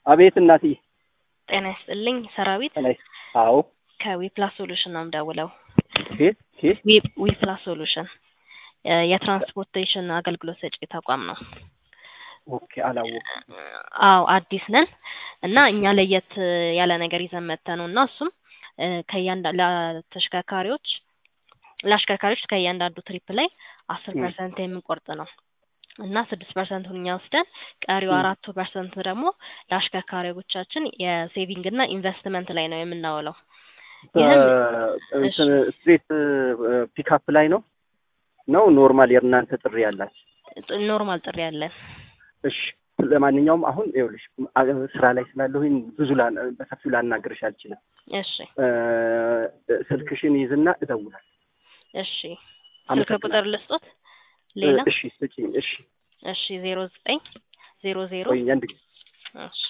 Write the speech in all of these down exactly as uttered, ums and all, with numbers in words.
አቤት እናቴ ጤና ይስጥልኝ ሰራዊት ላይ አዎ ከዊፕላስ ሶሉሽን ነው የምደውለው። ኬት ኬት ዊፕላስ ሶሉሽን የትራንስፖርቴሽን አገልግሎት ሰጪ ተቋም ነው። ኦኬ አላወኩም። አዎ አዲስ ነን እና እኛ ለየት ያለ ነገር ይዘን መተነውና እሱም ከያንዳ ለተሽከርካሪዎች ለአሽከርካሪዎች ከያንዳንዱ ትሪፕ ላይ አስር ፐርሰንት የምንቆርጥ ነው እና ስድስት ፐርሰንት እኛ ወስደን ቀሪው አራት ፐርሰንት ደግሞ ለአሽከርካሪዎቻችን የሴቪንግ እና ኢንቨስትመንት ላይ ነው የምናውለው። ይሄን ስትሬት ፒክአፕ ላይ ነው ነው ኖርማል የእናንተ ጥሪ ያላችሁ? ኖርማል ጥሪ ያለን። እሺ ለማንኛውም አሁን ይኸውልሽ ስራ ላይ ስላለሁኝ ብዙ በሰፊው ላናግርሽ አልችልም። እሺ ስልክሽን ይዝና እደውላለሁ። እሺ ስልክ ቁጥር ልስጦት? ሌላ እሺ ስጪኝ። እሺ እሺ ዜሮ ዘጠኝ ዜሮ ዜሮ ወይ አንድ እሺ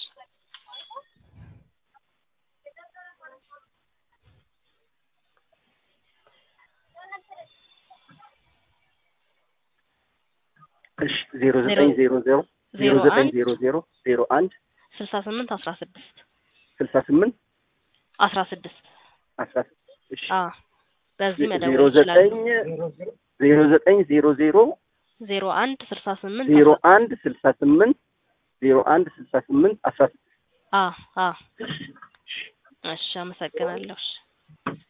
እሺ ዜሮ ዘጠኝ ዜሮ ዜሮ ዜሮ ዘጠኝ ዜሮ ዜሮ ዜሮ አንድ ስልሳ ስምንት አስራ ስድስት ስልሳ ስምንት አስራ ስድስት አስራ ስድስት እሺ አ በዚህ መደወል ዜሮ ዘጠኝ ዜሮ ዘጠኝ ዜሮ ዜሮ ዜሮ አንድ ስልሳ ስምንት ዜሮ አንድ ስልሳ ስምንት ዜሮ አንድ ስልሳ ስምንት አስራ ስድስት አ አ እሺ አመሰግናለሁ።